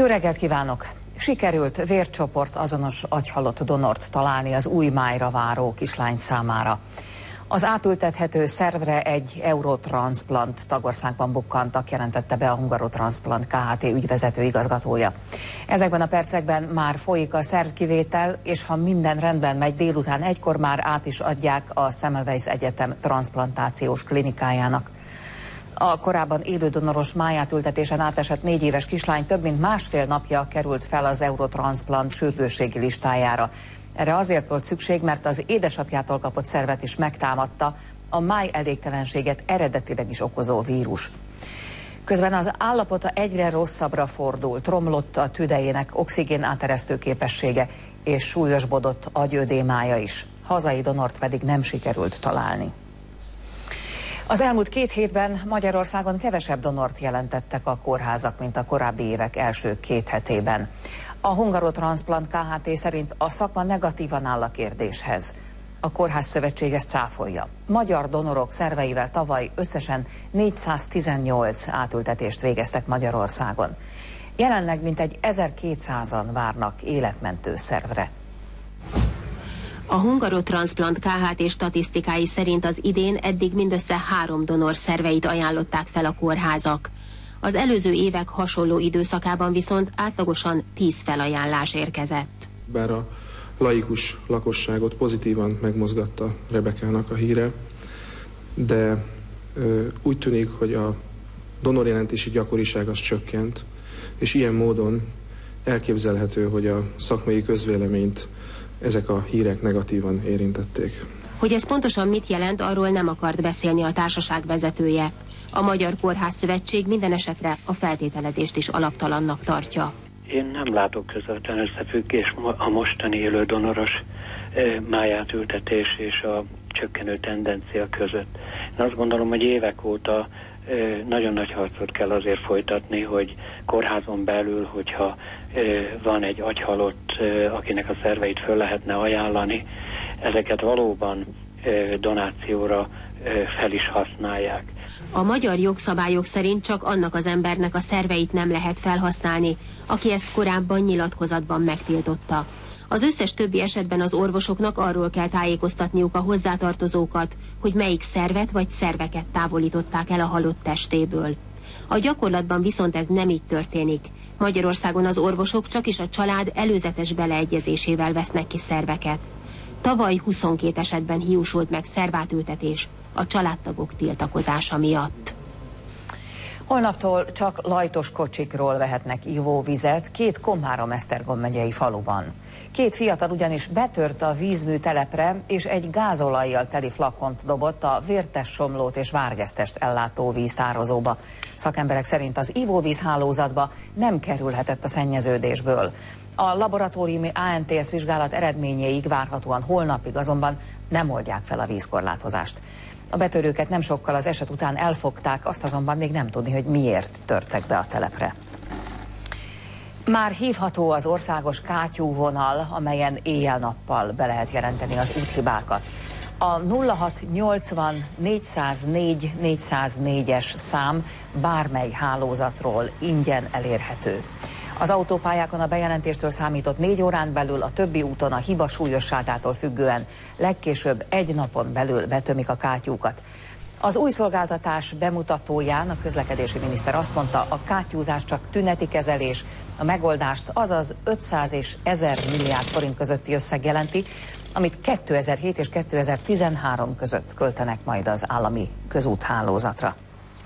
Jó reggelt kívánok! Sikerült vércsoport azonos agyhalott donort találni az új májra váró kislány számára. Az átültethető szervre egy Eurotransplant tagországban bukkantak, jelentette be a Hungarotransplant Kft. Ügyvezető igazgatója. Ezekben a percekben már folyik a szervkivétel, és ha minden rendben megy, délután 1-kor már át is adják a Semmelweis Egyetem transplantációs klinikájának. A korábban élődonoros májátültetésen átesett 4 éves kislány több mint másfél napja került fel az Eurotransplant sürgősségi listájára. Erre azért volt szükség, mert az édesapjától kapott szervet is megtámadta a máj elégtelenséget eredetileg is okozó vírus. Közben az állapota egyre rosszabbra fordult, romlott a tüdejének oxigén áteresztő képessége, és súlyosbodott agyödémája is. Hazai donort pedig nem sikerült találni. Az elmúlt 2 hétben Magyarországon kevesebb donort jelentettek a kórházak, mint a korábbi évek első 2 hetében. A Hungarotransplant Kft. Szerint a szakma negatívan áll a kérdéshez. A Kórház Szövetség ezt cáfolja. Magyar donorok szerveivel tavaly összesen 418 átültetést végeztek Magyarországon. Jelenleg mintegy 1200-an várnak életmentő szervre. A Hungarotransplant Kft. Statisztikái szerint az idén eddig mindössze 3 donor szerveit ajánlották fel a kórházak. Az előző évek hasonló időszakában viszont átlagosan 10 felajánlás érkezett. Bár a laikus lakosságot pozitívan megmozgatta Rebekának a híre, de úgy tűnik, hogy a donorjelentési gyakoriság az csökkent, és ilyen módon elképzelhető, hogy a szakmai közvéleményt ezek a hírek negatívan érintették. Hogy ez pontosan mit jelent, arról nem akart beszélni a társaság vezetője. A Magyar Kórház Szövetség minden esetre a feltételezést is alaptalannak tartja. Én nem látok közvetlen összefüggés a mostani élődonoros májátültetés és a csökkenő tendencia között. Én azt gondolom, hogy évek óta nagyon nagy harcot kell azért folytatni, hogy kórházon belül, hogyha van egy agyhalott, akinek a szerveit föl lehetne ajánlani, ezeket valóban donációra fel is használják. A magyar jogszabályok szerint csak annak az embernek a szerveit nem lehet felhasználni, aki ezt korábban nyilatkozatban megtiltotta. Az összes többi esetben az orvosoknak arról kell tájékoztatniuk a hozzátartozókat, hogy melyik szervet vagy szerveket távolították el a halott testéből. A gyakorlatban viszont ez nem így történik. Magyarországon az orvosok csak is a család előzetes beleegyezésével vesznek ki szerveket. Tavaly 22 esetben hiúsult meg szervátültetés a családtagok tiltakozása miatt. Holnaptól csak lajtos kocsikról vehetnek ivóvizet 2 Komhárom-Esztergom megyei faluban. 2 fiatal ugyanis betört a vízmű telepre, és egy gázolajjal teli flakont dobott a Vértessomlót és Várgesztest ellátó víztározóba. Szakemberek szerint az ivóvízhálózatba nem kerülhetett a szennyeződésből. A laboratóriumi ANTS vizsgálat eredményéig várhatóan holnapig azonban nem oldják fel a vízkorlátozást. A betörőket nem sokkal az eset után elfogták, azt azonban még nem tudni, hogy miért törtek be a telepre. Már hívható az országos kátyúvonal, amelyen éjjel-nappal be lehet jelenteni az úthibákat. A 0680 404 404-es szám bármely hálózatról ingyen elérhető. Az autópályákon a bejelentéstől számított 4 órán belül, a többi úton a hiba súlyosságától függően legkésőbb 1 napon belül betömik a kátyúkat. Az új szolgáltatás bemutatóján a közlekedési miniszter azt mondta, a kátyúzás csak tüneti kezelés, a megoldást azaz 500 és 1000 milliárd forint közötti összeg jelenti, amit 2007 és 2013 között költenek majd az állami közúthálózatra.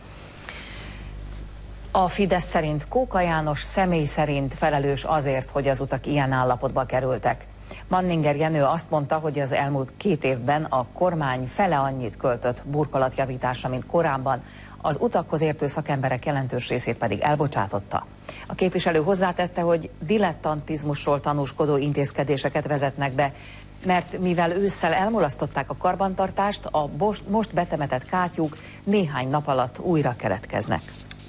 A Fidesz szerint Kóka János személy szerint felelős azért, hogy az utak ilyen állapotba kerültek. Manninger Jenő azt mondta, hogy az elmúlt 2 évben a kormány fele annyit költött burkolatjavításra, mint korábban, az utakhoz értő szakemberek jelentős részét pedig elbocsátotta. A képviselő hozzátette, hogy dilettantizmusról tanúskodó intézkedéseket vezetnek be, mert mivel ősszel elmulasztották a karbantartást, a most betemetett kátyúk néhány nap alatt újra keletkeznek.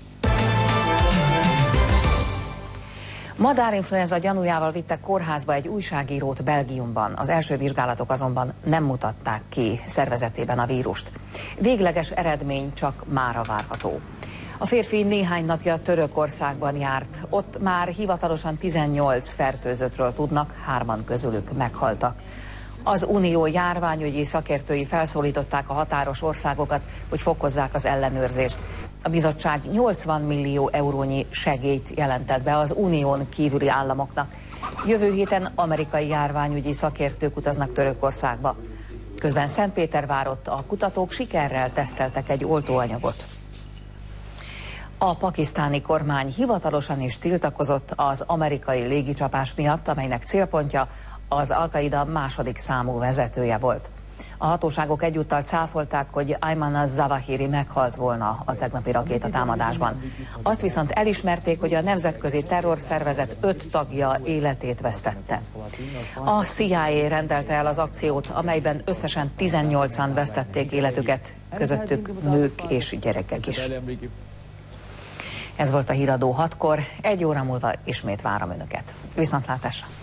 Madárinfluenza gyanújával vittek kórházba egy újságírót Belgiumban. Az első vizsgálatok azonban nem mutatták ki szervezetében a vírust. Végleges eredmény csak mára várható. A férfi néhány napja Törökországban járt. Ott már hivatalosan 18 fertőzöttről tudnak, 3-an közülük meghaltak. Az Unió járványügyi szakértői felszólították a határos országokat, hogy fokozzák az ellenőrzést. A bizottság 80 millió eurónyi segélyt jelentett be az unión kívüli államoknak. Jövő héten amerikai járványügyi szakértők utaznak Törökországba. Közben Szentpétervárott a kutatók sikerrel teszteltek egy oltóanyagot. A pakisztáni kormány hivatalosan is tiltakozott az amerikai légicsapás miatt, amelynek célpontja az Al-Qaida második számú vezetője volt. A hatóságok egyúttal cáfolták, hogy Ayman az-Zawahiri meghalt volna a tegnapi rakétatámadásban. Azt viszont elismerték, hogy a nemzetközi terrorszervezet 5 tagja életét vesztette. A CIA rendelte el az akciót, amelyben összesen 18-an vesztették életüket, közöttük nők és gyerekek is. Ez volt a Híradó 6-kor, 1 óra múlva ismét várom Önöket. Viszontlátásra!